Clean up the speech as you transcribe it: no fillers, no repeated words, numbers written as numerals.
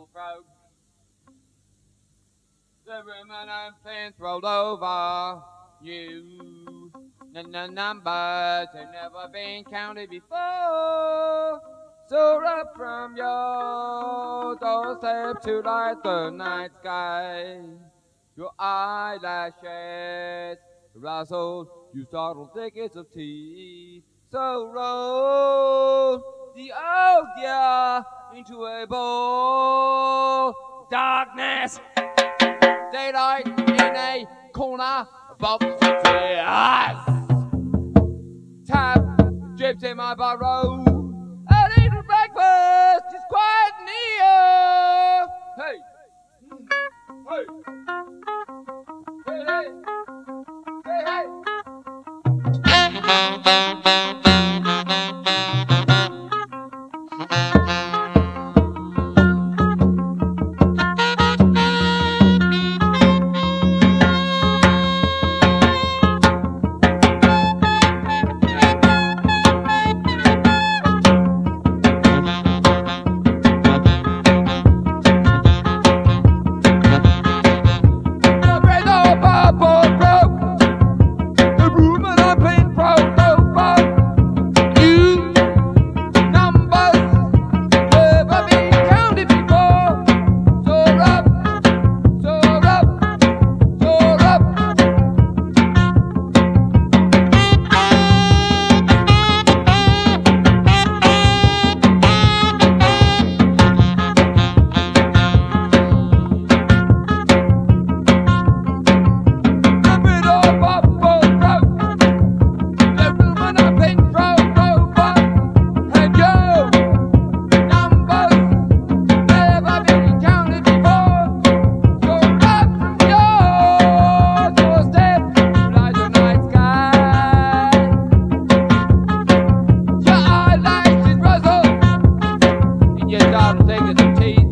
people broke. The women and things rolled over you. The numbers have never been counted before. Soar up from your doorstep to light the night sky. Your eyelashes rustled, you startled thickets of teeth. So roll the old year into a bowl. Darkness, daylight in a corner above the stairs. Tap drips in my burrow. A little breakfast is quite near. Hey, hey, hey, hey, hey, hey. Take it to teeth.